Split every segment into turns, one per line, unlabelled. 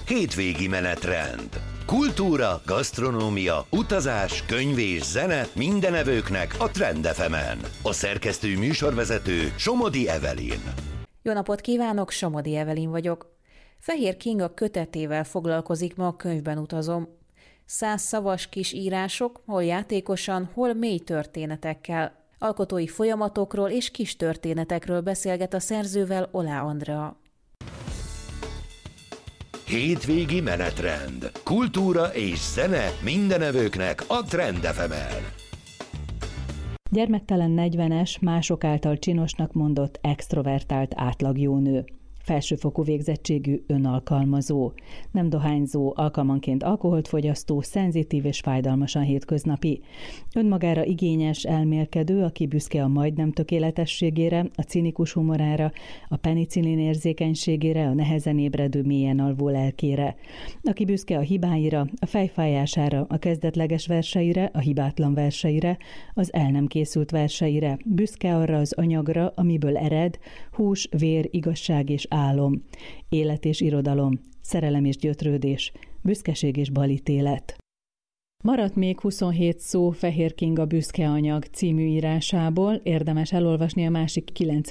hétvégi menetrend. Kultúra, gasztronómia, utazás, könyv és zene minden evőknek a Trend FM-en. A szerkesztő műsorvezető Somodi Evelyn.
Jó napot kívánok, Somodi Evelyn vagyok. Fehér Kinga kötetével foglalkozik ma a Könyvben utazom. 100 szavas kis írások, hol játékosan, hol mély történetekkel. Alkotói folyamatokról és kis történetekről beszélget a szerzővel Olá Andrea.
Hétvégi menetrend. Kultúra és zene minden evőknek a Trend FM-en.
Gyermektelen 40-es, mások által csinosnak mondott extrovertált átlagjónő. Felsőfokú végzettségű önalkalmazó, nem dohányzó, alkalmanként alkoholt fogyasztó, szenzitív és fájdalmasan hétköznapi. Önmagára igényes, elmélkedő, aki büszke a majdnem tökéletességére, a cinikus humorára, a penicillin érzékenységére, a nehezen ébredő, mélyen alvó lelkére. Aki büszke a hibáira, a fejfájására, a kezdetleges verseire, a hibátlan verseire, az el nem készült verseire. Büszke arra az anyagra, amiből ered, hús, vér, igazság és álom, élet és irodalom, szerelem és gyötrődés, büszkeség és balítélet. Maradt még 27 szó Fehér Kinga Büszke anyag című írásából, érdemes elolvasni a másik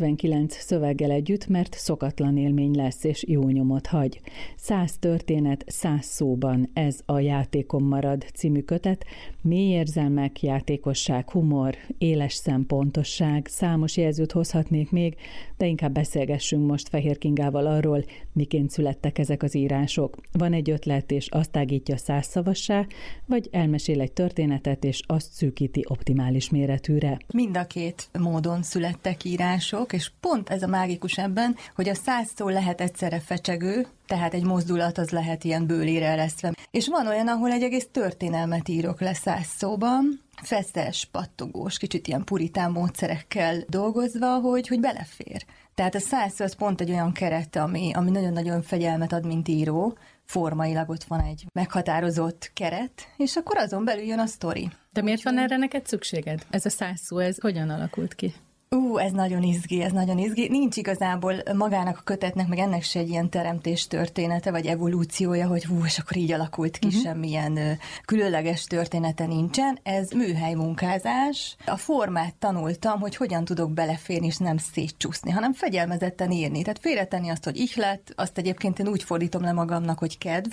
99 szöveggel együtt, mert szokatlan élmény lesz és jó nyomot hagy. 100 történet 100 szóban, ez a Játékom marad című kötet, mély érzelmek, játékosság, humor, éles szempontosság, számos jelzőt hozhatnék még, de inkább beszélgessünk most Fehér Kingával arról, miként születtek ezek az írások. Van egy ötlet, és azt tágítja 100 szavassá, vagy elmesél egy történetet, és azt szűkíti optimális méretűre.
Mind a két módon születtek írások, és pont ez a mágikus ebben, hogy a 100 szó lehet egyszerre fecsegő, tehát egy mozdulat az lehet ilyen bőlére eresztve. És van olyan, ahol egy egész történelmet írok le 100 szóban, feszes, pattogós, kicsit ilyen puritán módszerekkel dolgozva, hogy belefér. Tehát a 100 szó az pont egy olyan keret, ami nagyon-nagyon fegyelmet ad, mint író, formailag ott van egy meghatározott keret, és akkor azon belül jön a sztori.
De miért van erre neked szükséged? Ez a 100 szó, ez hogyan alakult ki?
Ez nagyon izgi. Nincs igazából magának a kötetnek, meg ennek se egy ilyen teremtés története, vagy evolúciója, hogy és akkor így alakult ki, semmilyen különleges története nincsen. Ez műhely munkázás. A formát tanultam, hogy hogyan tudok beleférni, és nem szétcsúszni, hanem fegyelmezetten írni. Tehát félretenni azt, hogy ihlet, azt egyébként én úgy fordítom le magamnak, hogy kedv,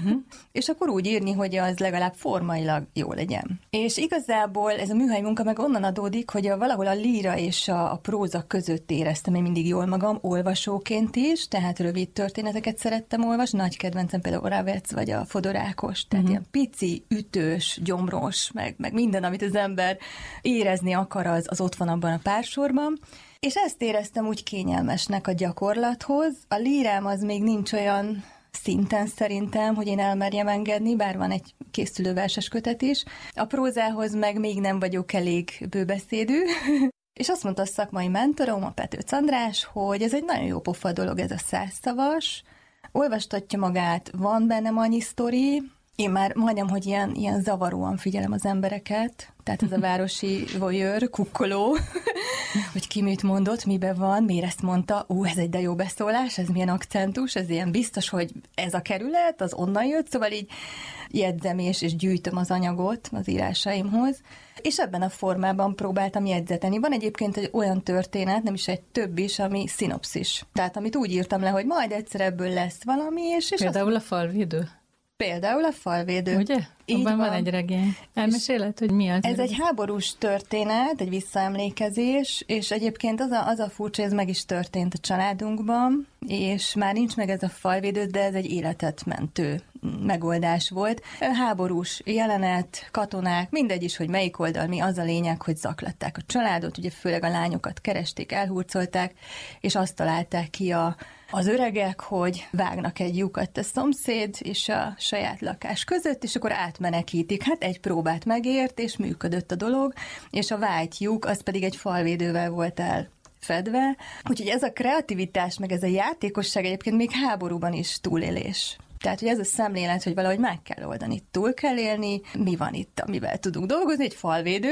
és akkor úgy írni, hogy az legalább formailag jó legyen. És igazából ez a műhely munka meg onnan adódik, hogy valahol a líra és a próza között éreztem én mindig jól magam, olvasóként is, tehát rövid történeteket szerettem olvasni, nagy kedvencem például Oravec vagy a Fodor Ákos, tehát ilyen pici, ütős, gyomros, meg minden, amit az ember érezni akar, az ott van abban a pársorban. És ezt éreztem úgy kényelmesnek a gyakorlathoz. A lírám az még nincs olyan szinten szerintem, hogy én elmerjem engedni, bár van egy készülő verses kötet is. A prózához meg még nem vagyok elég bőbeszédű. És azt mondta a szakmai mentorom, a Petőc András, hogy ez egy nagyon jó pofa dolog, ez a 100 szavas, olvastatja magát, van bennem annyi sztori, én már majdnem, hogy ilyen zavaróan figyelem az embereket, tehát ez a városi voyeur, kukkoló, hogy ki mit mondott, miben van, miért ezt mondta, ez egy de jó beszólás, ez milyen akcentus, ez ilyen biztos, hogy ez a kerület, az onnan jött, szóval így jegyzem és gyűjtöm az anyagot az írásaimhoz, és ebben a formában próbáltam jegyzeteni. Van egyébként egy olyan történet, nem is egy több is, ami szinopszis. Tehát amit úgy írtam le, hogy majd egyszer ebből lesz valami, és
például a falvédő.
Például a falvédő.
Ugye? Abban van egy regény. Elmeséled, hogy mi az?
Ez egy háborús történet, egy visszaemlékezés, és egyébként az a furcsa, hogy ez meg is történt a családunkban, és már nincs meg ez a falvédő, de ez egy életet mentő megoldás volt. Háborús jelenet, katonák, mindegy is, hogy melyik oldal mi, az a lényeg, hogy zaklatták a családot, ugye főleg a lányokat keresték, elhurcolták, és azt találták ki az öregek, hogy vágnak egy lyukat a szomszéd és a saját lakás között, és akkor átmenekítik. Hát egy próbát megért, és működött a dolog, és a vájt lyuk, az pedig egy falvédővel volt elfedve. Úgyhogy ez a kreativitás, meg ez a játékosság egyébként még háborúban is túlélés. Tehát, hogy ez a szemlélet, hogy valahogy meg kell oldani, túl kell élni, mi van itt, amivel tudunk dolgozni, egy falvédő,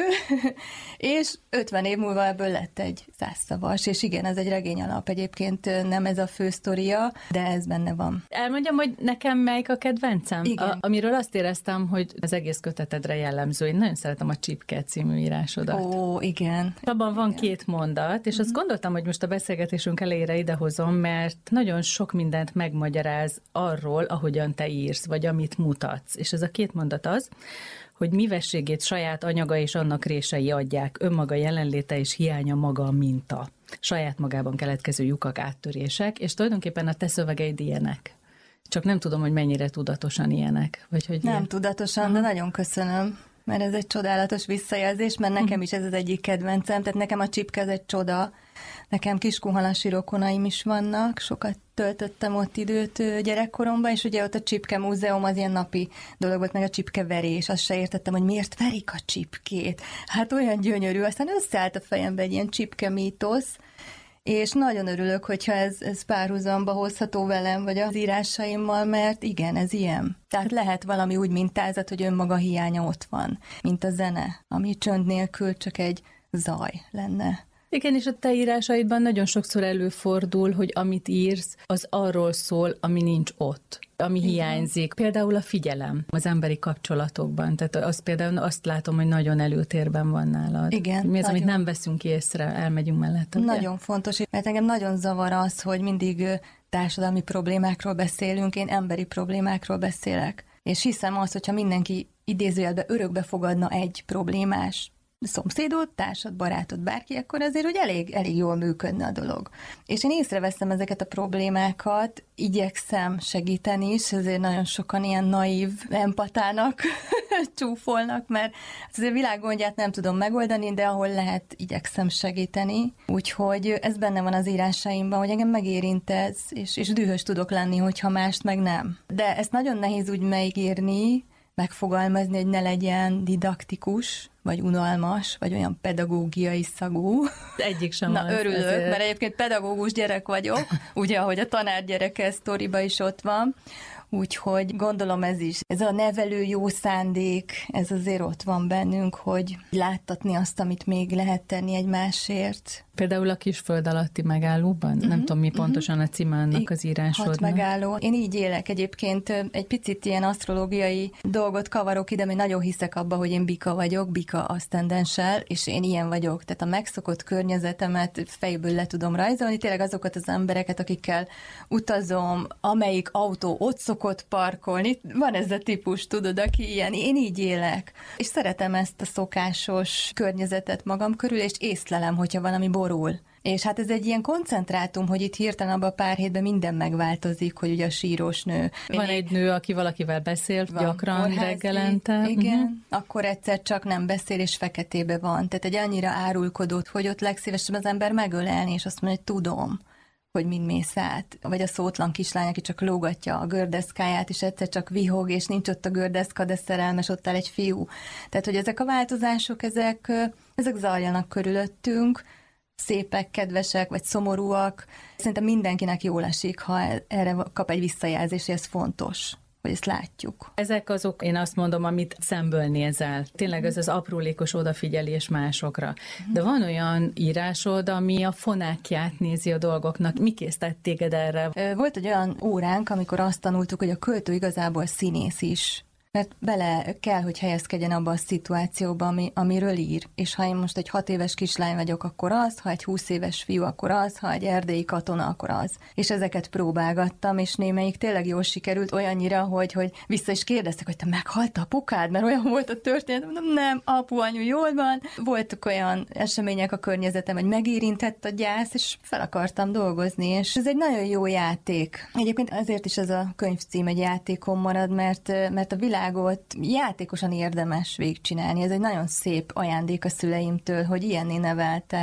és 50 év múlva ebből lett egy 100 szavas, és igen, ez egy regény alap, egyébként nem ez a fő sztoria, de ez benne van.
Elmondjam, hogy nekem melyik a kedvencem? Amiről azt éreztem, hogy az egész kötetedre jellemző. Én nagyon szeretem a Csipke című írásodat.
Ó, igen.
Abban van 2 mondat, és azt gondoltam, hogy most a beszélgetésünk elejére idehozom, mert nagyon sok mindent megmagyaráz arról, ahogyan te írsz, vagy amit mutatsz. És ez a 2 mondat az, hogy mívességét saját anyaga és annak rései adják, önmaga jelenléte és hiánya maga a minta. Saját magában keletkező lyukak, áttörések, és tulajdonképpen a te szövegeid ilyenek. Csak nem tudom, hogy mennyire tudatosan ilyenek. Vagy hogy
nem tudatosan, de nagyon köszönöm, mert ez egy csodálatos visszajelzés, mert nekem is ez az egyik kedvencem, tehát nekem a Csipke ez egy csoda. Nekem kiskunhalasi rokonaim is vannak, sokat töltöttem ott időt gyerekkoromban, és ugye ott a Csipke múzeum az ilyen napi dolog volt, meg a csipkeverés, azt se értettem, hogy miért verik a csipkét. Hát olyan gyönyörű, aztán összeállt a fejembe egy ilyen csipke mítosz, és nagyon örülök, hogyha ez párhuzamba hozható velem, vagy az írásaimmal, mert igen, ez ilyen. Tehát lehet valami úgy mintázat, hogy önmaga hiánya ott van, mint a zene, ami csönd nélkül csak egy zaj lenne.
Igen, és a te írásaidban nagyon sokszor előfordul, hogy amit írsz, az arról szól, ami nincs ott, ami hiányzik. Például a figyelem az emberi kapcsolatokban. Tehát az például azt látom, hogy nagyon előtérben van nálad.
Igen.
Mi az, amit nem veszünk észre, elmegyünk mellette.
Nagyon fontos, mert engem nagyon zavar az, hogy mindig társadalmi problémákról beszélünk, én emberi problémákról beszélek. És hiszem azt, hogyha mindenki idézőjelben örökbe fogadna egy problémás szomszédot, társad, barátod, bárki, akkor azért, hogy elég jól működne a dolog. És én észreveszem ezeket a problémákat, igyekszem segíteni is, ezért nagyon sokan ilyen naív empatának csúfolnak, mert azért világgondját nem tudom megoldani, de ahol lehet, igyekszem segíteni. Úgyhogy ez benne van az írásaimban, hogy engem megérint ez, és dühös tudok lenni, hogyha mást meg nem. De ezt nagyon nehéz úgy megírni, megfogalmazni, hogy ne legyen didaktikus, vagy unalmas, vagy olyan pedagógiai szagú.
Egyik sem.
Na, örülök, mert egyébként pedagógus gyerek vagyok, ugye, ahogy a tanárgyereke sztoriba is ott van. Úgyhogy gondolom ez a nevelő jó szándék, ez azért ott van bennünk, hogy láttatni azt, amit még lehet tenni egymásért.
Például a Kisföld alatti megállóban? Nem tudom, mi pontosan a címe annak az írásodnak.
6 megálló. Én így élek egyébként, egy picit ilyen asztrológiai dolgot kavarok ide, mert nagyon hiszek abba, hogy én bika vagyok, bika aszcendenssel, és én ilyen vagyok. Tehát a megszokott környezetemet fejből le tudom rajzolni, tényleg azokat az embereket, akikkel utazom, amelyik autó ott szokott parkolni. Van ez a típus, tudod, aki ilyen. Én így élek. És szeretem ezt a szokásos környezetet magam körül, és észlelem, hogyha valami borul. És hát ez egy ilyen koncentrátum, hogy itt hirtelen abban a pár hétben minden megváltozik, hogy ugye a sírós nő.
Van egy nő, aki valakivel beszél gyakran
kórházi,
reggelente.
Igen, akkor egyszer csak nem beszél, és feketébe van. Tehát egy annyira árulkodott, hogy ott legszívesebb az ember megölelni, és azt mondja, hogy tudom, hogy mind mész át. Vagy a szótlan kislány, aki csak lógatja a gördeszkáját, és egyszer csak vihog, és nincs ott a gördeszka, de szerelmes, ott áll egy fiú. Tehát, hogy ezek a változások, ezek zajlanak körülöttünk, szépek, kedvesek, vagy szomorúak. Szerintem mindenkinek jól esik, ha erre kap egy visszajelzést, és ez fontos, hogy ezt látjuk.
Ezek azok, én azt mondom, amit szemből nézel. Tényleg ez az aprólékos odafigyelés másokra. De van olyan írásod, ami a fonákját nézi a dolgoknak. Mi késztett téged erre?
Volt egy olyan óránk, amikor azt tanultuk, hogy a költő igazából színész is. Mert bele kell, hogy helyezkedjen abba a szituációba, amiről ír. És ha én most egy 6 éves kislány vagyok, akkor az, ha egy 20 éves fiú, akkor az, ha egy erdélyi katona, akkor az. És ezeket próbálgattam, és némelyik tényleg jól sikerült, olyannyira, hogy vissza is kérdeztek, hogy te meghalt apukád, mert olyan volt a történet. Mondom, nem, apu, anyu, jól van. Voltak olyan események a környezetem, hogy megérintett a gyász, és fel akartam dolgozni, és ez egy nagyon jó játék. Egyébként azért is ez a könyvcím egy játékon marad, mert a világot játékosan érdemes végigcsinálni. Ez egy nagyon szép ajándék a szüleimtől, hogy ilyenné neveltek,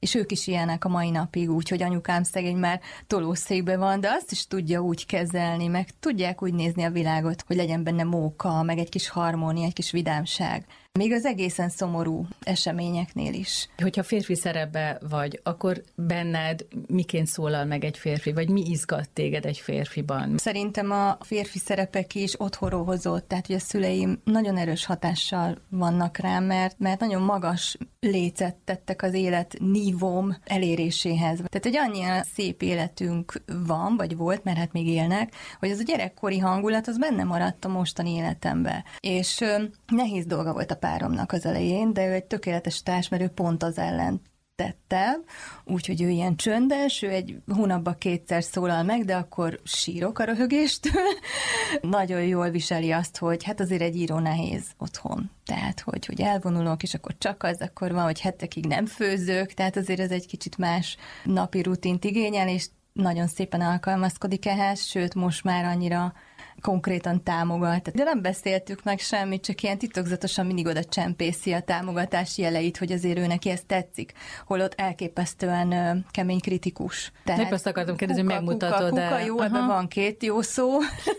és ők is ilyenek a mai napig, úgyhogy anyukám szegény már tolószékben van, de azt is tudja úgy kezelni, meg tudják úgy nézni a világot, hogy legyen benne móka, meg egy kis harmónia, egy kis vidámság. Még az egészen szomorú eseményeknél is.
Hogyha férfi szerepbe vagy, akkor benned miként szólal meg egy férfi, vagy mi izgat téged egy férfiban?
Szerintem a férfi szerepek is otthonról hozott, tehát hogy a szüleim nagyon erős hatással vannak rám, mert nagyon magas lécet tettek az élet nívóm eléréséhez. Tehát, hogy annyira szép életünk van, vagy volt, mert hát még élnek, hogy az a gyerekkori hangulat, az benne maradt a mostani életembe. És nehéz dolga volt a páromnak az elején, de ő egy tökéletes társ, mert ő pont az ellen tette, úgyhogy ő ilyen csöndes, ő egy hónapban 2-szer szólal meg, de akkor sírok a röhögéstől. Nagyon jól viseli azt, hogy hát azért egy író nehéz otthon. Tehát, hogy elvonulok, és akkor csak az, akkor van, hogy hetekig nem főzök, tehát azért ez egy kicsit más napi rutint igényel, és nagyon szépen alkalmazkodik ehhez, sőt, most már annyira konkrétan támogat. De nem beszéltük meg semmit, csak ilyen titokzatosan mindig oda csempészi a támogatási jeleit, hogy azért ő neki ez tetszik, holott elképesztően kemény kritikus.
Tehát azt akartam kérdezni, megmutatod.
Kuka jó, ebben van 2 jó szó,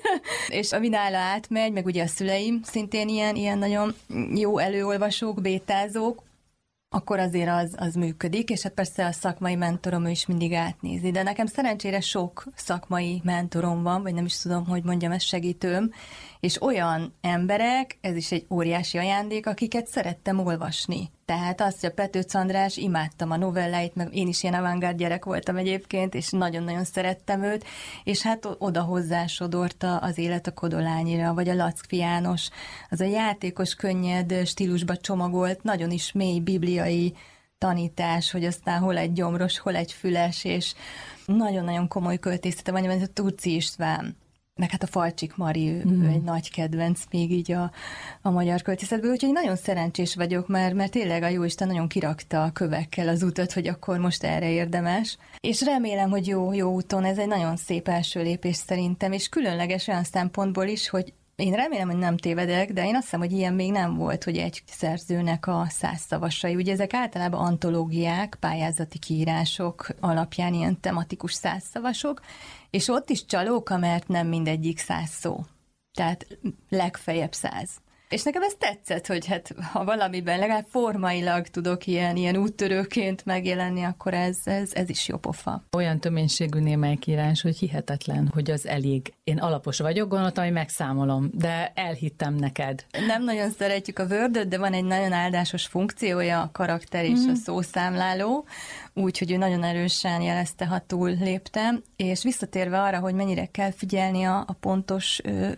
és ami nála átmegy, meg ugye a szüleim szintén ilyen nagyon jó előolvasók, bétázók, akkor azért az működik, és hát persze a szakmai mentorom is mindig átnézi. De nekem szerencsére sok szakmai mentorom van, vagy nem is tudom, hogy mondjam, ez segítőm, és olyan emberek, ez is egy óriási ajándék, akiket szerettem olvasni. Tehát azt, hogy a Petőcs András, imádtam a novelláit, meg én is ilyen avantgárd gyerek voltam egyébként, és nagyon-nagyon szerettem őt, és hát oda hozzásodorta az Élet a Kodolányira, vagy a Lackfi János, az a játékos, könnyed stílusba csomagolt, nagyon is mély bibliai tanítás, hogy aztán hol egy gyomros, hol egy füles, és nagyon-nagyon komoly költészete van, mint a Turci István. Meg hát a Falcsik Mari, ő egy nagy kedvenc még így a magyar költészetből, úgyhogy nagyon szerencsés vagyok, mert tényleg a Jóisten nagyon kirakta a kövekkel az utat, hogy akkor most erre érdemes. És remélem, hogy jó úton, ez egy nagyon szép első lépés szerintem, és különleges olyan szempontból is, hogy én remélem, hogy nem tévedek, de én azt hiszem, hogy ilyen még nem volt, hogy egy szerzőnek a 100 szavasai. Ugye ezek általában antológiák, pályázati kiírások alapján ilyen tematikus 100 szavasok, és ott is csalóka, mert nem mindegyik 100 szó. Tehát legfeljebb 100. És nekem ez tetszett, hogy hát ha valamiben legalább formailag tudok ilyen úttörőként megjelenni, akkor ez is jó pofa.
Olyan töménységű némelyikírás, hogy hihetetlen, hogy az elég. Én alapos vagyok, gondoltam, hogy megszámolom, de elhittem neked.
Nem nagyon szeretjük a Word-öt, de van egy nagyon áldásos funkciója, a karakter és a szószámláló, úgyhogy ő nagyon erősen jelezte, ha túl léptem, és visszatérve arra, hogy mennyire kell figyelni a pontos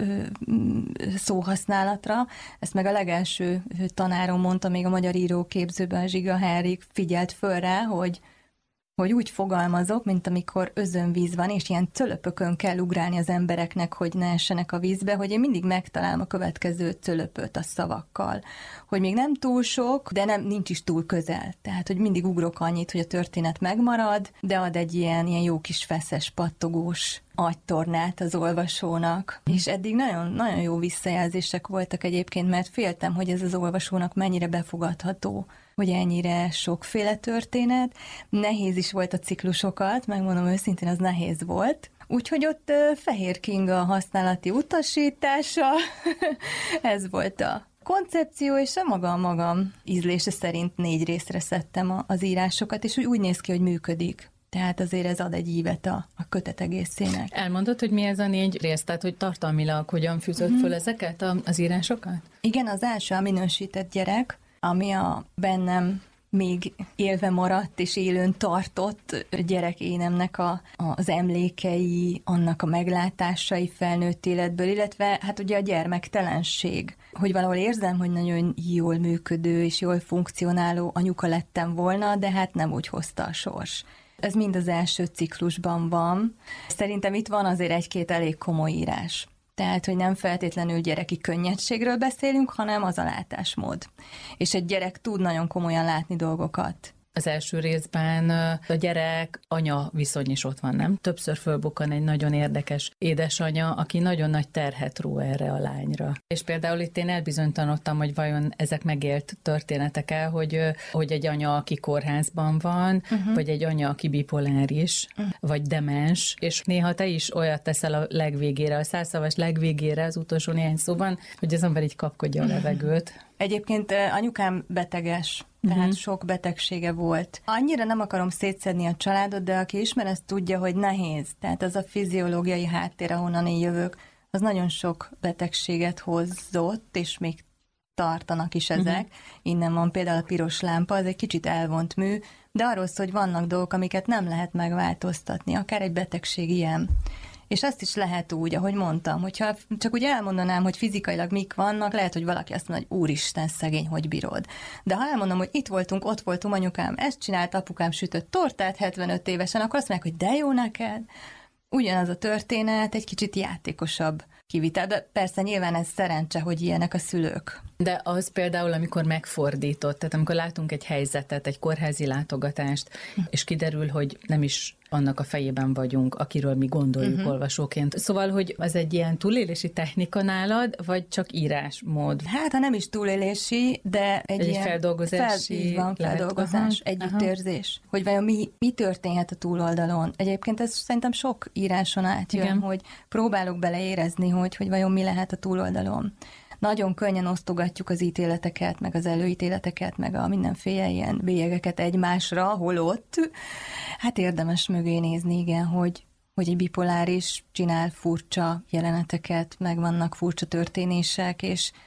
szóhasználatra, ezt meg a legelső tanárom mondta még a magyar íróképzőben, Zsiga Henrik figyelt föl rá, hogy úgy fogalmazok, mint amikor özönvíz van, és ilyen cölöpökön kell ugrálni az embereknek, hogy ne essenek a vízbe, hogy én mindig megtalálom a következő cölöpöt a szavakkal. Hogy még nem túl sok, de nincs is túl közel. Tehát, hogy mindig ugrok annyit, hogy a történet megmarad, de ad egy ilyen jó kis feszes, pattogós agytornát az olvasónak. És eddig nagyon, nagyon jó visszajelzések voltak egyébként, mert féltem, hogy ez az olvasónak mennyire befogadható, hogy ennyire sokféle történet. Nehéz is volt a ciklusokat, megmondom őszintén, az nehéz volt. Úgyhogy ott Fehér Kinga használati utasítása, ez volt a koncepció, és a magam ízlése szerint 4 részre szedtem az írásokat, és úgy néz ki, hogy működik. Tehát azért ez ad egy ívet a kötet egészének.
Elmondod, hogy mi ez a 4 rész, tehát hogy tartalmilag hogyan fűzött föl ezeket az írásokat?
Igen, az első a minősített gyerek, ami a bennem még élve maradt és élőn tartott gyerekénemnek az emlékei, annak a meglátásai felnőtt életből, illetve hát ugye a gyermektelenség, hogy valahol érzem, hogy nagyon jól működő és jól funkcionáló anyuka lettem volna, de hát nem úgy hozta a sors. Ez mind az első ciklusban van. Szerintem itt van azért 1-2 elég komoly írás. Tehát, hogy nem feltétlenül gyereki könnyedségről beszélünk, hanem az a látásmód. És egy gyerek tud nagyon komolyan látni dolgokat.
Az első részben a gyerek-anya viszony is ott van, nem? Többször fölbukkan egy nagyon érdekes édesanya, aki nagyon nagy terhet ró erre a lányra. És például itt én elbizonytalanodtam, hogy vajon ezek megélt történetek-e, hogy egy anya, aki kórházban van, vagy egy anya, aki bipoláris, vagy demens, és néha te is olyat teszel a legvégére, a 100 szavas legvégére, az utolsó néhány szóban, hogy az ember így kapkodja a levegőt.
Egyébként anyukám beteges, tehát sok betegsége volt. Annyira nem akarom szétszedni a családot, de aki ismer, ezt tudja, hogy nehéz. Tehát az a fiziológiai háttér, ahonnan én jövök, az nagyon sok betegséget hozott, és még tartanak is ezek. Innen van például a piros lámpa, az egy kicsit elvont mű, de arról szól, hogy vannak dolgok, amiket nem lehet megváltoztatni, akár egy betegség ilyen. És azt is lehet úgy, ahogy mondtam, hogyha csak úgy elmondanám, hogy fizikailag mik vannak, lehet, hogy valaki azt mondja, hogy úristen, szegény, hogy bírod. De ha elmondom, hogy itt voltunk, ott voltunk, anyukám ezt csinált, apukám sütött tortát 75 évesen, akkor azt mondják, hogy de jó neked. Ugyanaz a történet, egy kicsit játékosabb kivitel, de persze nyilván ez szerencse, hogy ilyenek a szülők.
De az például, amikor megfordított, tehát amikor látunk egy helyzetet, egy kórházi látogatást, és kiderül, hogy nem is annak a fejében vagyunk, akiről mi gondoljuk olvasóként. Szóval, hogy az egy ilyen túlélési technika nálad, vagy csak írásmód?
Hát, ha nem is túlélési, de egy ilyen
feldolgozási
feldolgozás, együttérzés. Hogy vajon mi történhet a túloldalon. Egyébként ez szerintem sok íráson átjön, igen, hogy próbálok beleérezni, hogy vajon mi lehet a túloldalon. Nagyon könnyen osztogatjuk az ítéleteket, meg az előítéleteket, meg a mindenféle ilyen bélyegeket egymásra, holott. Hát érdemes mögé nézni, igen, hogy egy bipoláris csinál furcsa jeleneteket, meg vannak furcsa történések,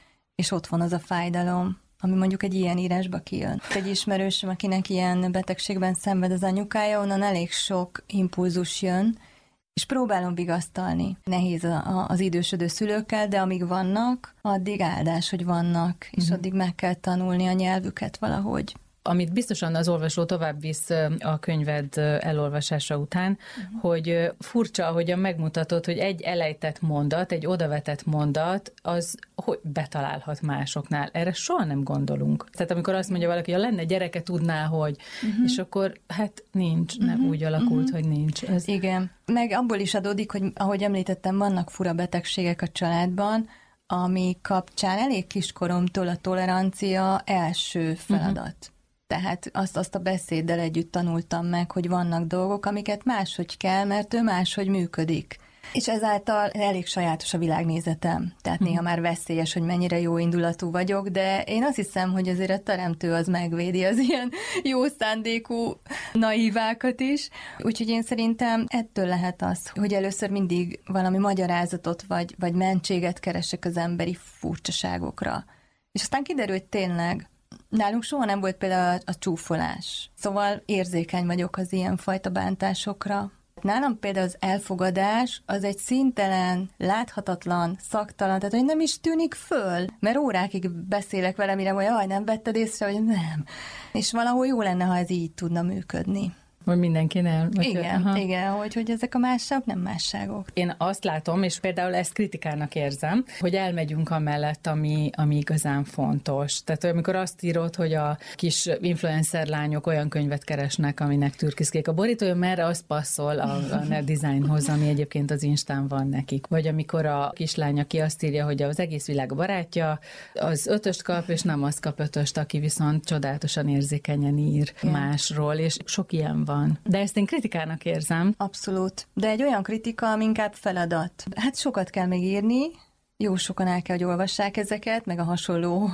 és ott van az a fájdalom, ami mondjuk egy ilyen írásba kijön. Egy ismerősöm, akinek ilyen betegségben szenved az anyukája, onnan elég sok impulzus jön, és próbálom vigasztalni. Nehéz az idősödő szülőkkel, de amíg vannak, addig áldás, hogy vannak, és addig meg kell tanulni a nyelvüket valahogy.
Amit biztosan az olvasó tovább visz a könyved elolvasása után, hogy furcsa, ahogyan megmutatod, hogy egy elejtett mondat, egy odavetett mondat, az hogy betalálhat másoknál. Erre soha nem gondolunk. Tehát amikor azt mondja valaki, ha lenne gyereke, tudná, hogy, és akkor hát nincs, nem úgy alakult, hogy nincs. Ez...
Igen. Meg abból is adódik, hogy ahogy említettem, vannak fura betegségek a családban, ami kapcsán elég kiskoromtól a tolerancia első feladat. Tehát azt a beszéddel együtt tanultam meg, hogy vannak dolgok, amiket máshogy kell, mert ő máshogy működik. És ezáltal elég sajátos a világnézetem. Tehát néha már veszélyes, hogy mennyire jó indulatú vagyok, de én azt hiszem, hogy azért a teremtő az megvédi az ilyen jó szándékú naivákat is. Úgyhogy én szerintem ettől lehet az, hogy először mindig valami magyarázatot vagy mentséget keresek az emberi furcsaságokra. És aztán kiderül, hogy tényleg nálunk soha nem volt például a csúfolás. Szóval érzékeny vagyok az ilyen fajta bántásokra. Nálam például az elfogadás az egy színtelen, láthatatlan, szaktalan, tehát hogy nem is tűnik föl, mert órákig beszélek vele, mire vagy, nem vetted észre, vagy nem. És valahol jó lenne, ha ez így tudna működni.
Vagy mindenkinél.
Igen, hogy ezek a másságok nem másságok.
Én azt látom, és például ezt kritikának érzem, hogy elmegyünk amellett, ami igazán fontos. Tehát amikor azt írod, hogy a kis influencer lányok olyan könyvet keresnek, aminek türkiszkék a borítója, merre az passzol a designhoz, ami egyébként az Instán van nekik. Vagy amikor a kislány, aki azt írja, hogy az egész világ barátja, az 5-öst kap, és nem az kap 5-öst, aki viszont csodálatosan érzékenyen ír másról, és sok ilyen van. De ezt én kritikának érzem.
Abszolút. De egy olyan kritika, ami inkább feladat. Hát sokat kell még írni, jó sokan el kell, hogy olvassák ezeket, meg a hasonló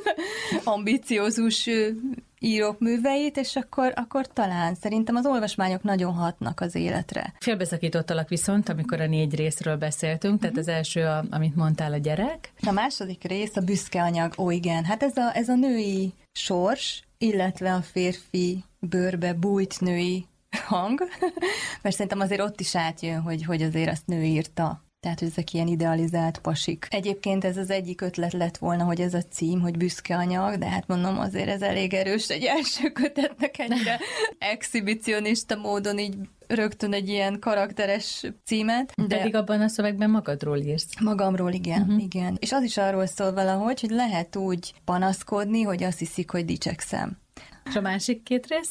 ambiciózus írók műveit, és akkor talán szerintem az olvasmányok nagyon hatnak az életre.
Félbeszakítottalak viszont, amikor a 4 részről beszéltünk, tehát az első, amit mondtál, a gyerek.
A második rész a büszke anyag. Ó, igen, hát ez a női sors, illetve a férfi bőrbe bújt női hang, mert szerintem azért ott is átjön, hogy azért azt nő írta. Tehát, hogy ezek ilyen idealizált pasik. Egyébként ez az egyik ötlet lett volna, hogy ez a cím, hogy büszke anyag, de hát mondom, azért ez elég erős egy első kötetnek ennyire exhibicionista módon így rögtön egy ilyen karakteres címet.
De pedig abban a szövegben magadról írsz.
Magamról, igen, igen. És az is arról szól valahogy, hogy lehet úgy panaszkodni, hogy azt hiszik, hogy dicsekszem.
És a másik 2 rész?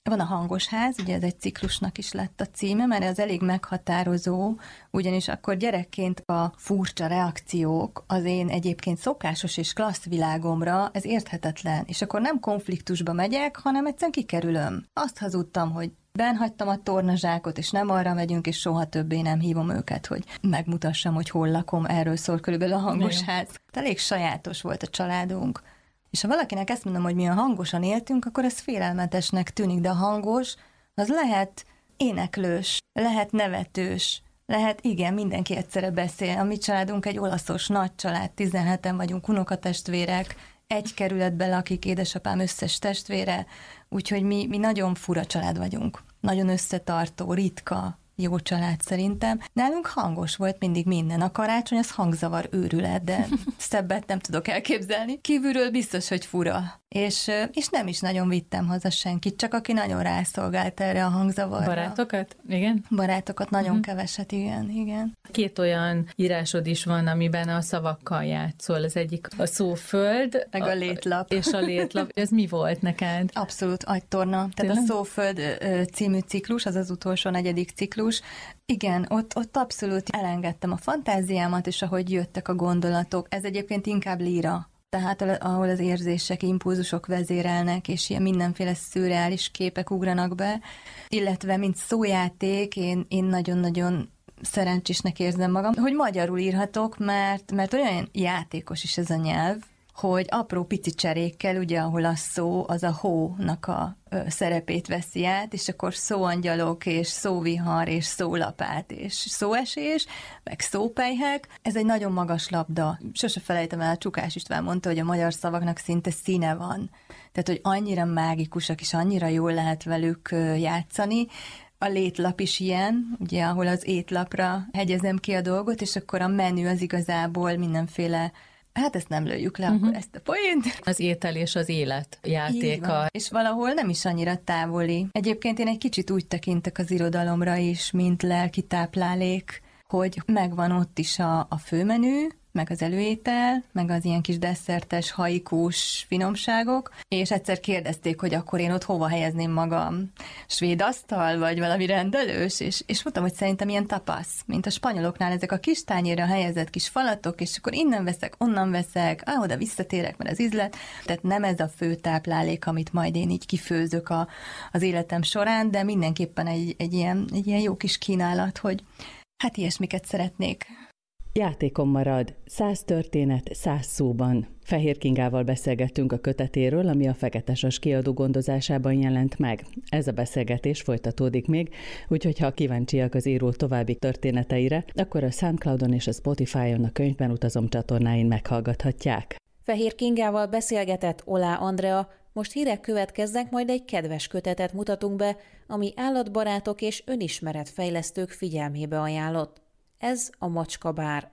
Van a Hangos ház, ugye ez egy ciklusnak is lett a címe, mert ez elég meghatározó, ugyanis akkor gyerekként a furcsa reakciók az én egyébként szokásos és klassz világomra, ez érthetetlen. És akkor nem konfliktusba megyek, hanem egyszerűen kikerülöm. Azt hazudtam, hogy benhagytam a tornazsákot, és nem arra megyünk, és soha többé nem hívom őket, hogy megmutassam, hogy hol lakom. Erről szól körülbelül a Hangos ház. Elég sajátos volt a családunk. És ha valakinek ezt mondom, hogy mi a hangosan éltünk, akkor ez félelmetesnek tűnik, de a hangos az lehet éneklős, lehet nevetős, lehet, igen, mindenki egyszerre beszél. A mi családunk egy olaszos nagy család, 17-en vagyunk, unokatestvérek, egy kerületben lakik édesapám összes testvére, úgyhogy mi nagyon fura család vagyunk. Nagyon összetartó, ritka, jó család szerintem. Nálunk hangos volt mindig minden. A karácsony az hangzavar őrület, de szebbet nem tudok elképzelni. Kívülről biztos, hogy fura. És nem is nagyon vittem haza senkit, csak aki nagyon rászolgált erre a hangzavarra.
Barátokat? Igen?
Barátokat nagyon keveset, igen. 2
olyan írásod is van, amiben a szavakkal játszol. Az egyik a szóföld,
meg a létlap.
És a létlap. Ez mi volt neked?
Abszolút agytorna. Tehát a Szóföld című ciklus, az utolsó 4. ciklus. Igen, ott abszolút elengedtem a fantáziámat, és ahogy jöttek a gondolatok. Ez egyébként inkább líra. Tehát ahol az érzések, impulzusok vezérelnek, és ilyen mindenféle szürreális képek ugranak be, illetve mint szójáték, én nagyon-nagyon szerencsésnek érzem magam, hogy magyarul írhatok, mert olyan játékos is ez a nyelv, hogy apró pici cserékkel, ugye, ahol a szó, az a hónak a szerepét veszi át, és akkor szóangyalok, és szóvihar, és szólapát, és szóesés, meg szópelyhek. Ez egy nagyon magas labda. Sose felejtem el, Csukás István mondta, hogy a magyar szavaknak szinte színe van. Tehát, hogy annyira mágikusak, és annyira jól lehet velük játszani. A létlap is ilyen, ugye, ahol az étlapra hegyezem ki a dolgot, és akkor a menü az igazából mindenféle. Hát ezt nem lőjük le, akkor ezt a poént.
Az étel és az élet játéka.
És valahol nem is annyira távoli. Egyébként én egy kicsit úgy tekintek az irodalomra is, mint lelki táplálék, hogy megvan ott is a főmenü, meg az előétel, meg az ilyen kis desszertes, haikus finomságok, és egyszer kérdezték, hogy akkor én ott hova helyezném magam. Svéd asztal, vagy valami rendelős, és mondtam, hogy szerintem ilyen tapasz, mint a spanyoloknál ezek a kis tányérra helyezett kis falatok, és akkor innen veszek, onnan veszek, oda visszatérek, mert az ízlet. Tehát nem ez a fő táplálék, amit majd én így kifőzök az életem során, de mindenképpen egy ilyen jó kis kínálat, hogy hát ilyesmiket szeretnék.
Játékon marad. 100 történet 100 szóban. Fehér Kingával beszélgettünk a kötetéről, ami a Feketesas kiadó gondozásában jelent meg. Ez a beszélgetés folytatódik még, úgyhogy ha kíváncsiak az író további történeteire, akkor a SoundCloudon és a Spotify-on a Könyvben utazom csatornáin meghallgathatják.
Fehér Kingával beszélgetett Oláh Andrea, most hírek következnek, majd egy kedves kötetet mutatunk be, ami állatbarátok és önismeretfejlesztők figyelmébe ajánlott. Ez a Macskabár.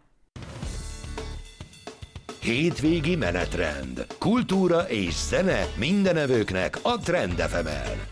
Hétvégi menetrend. Kultúra és zene mindenevőknek a Trend FM-en.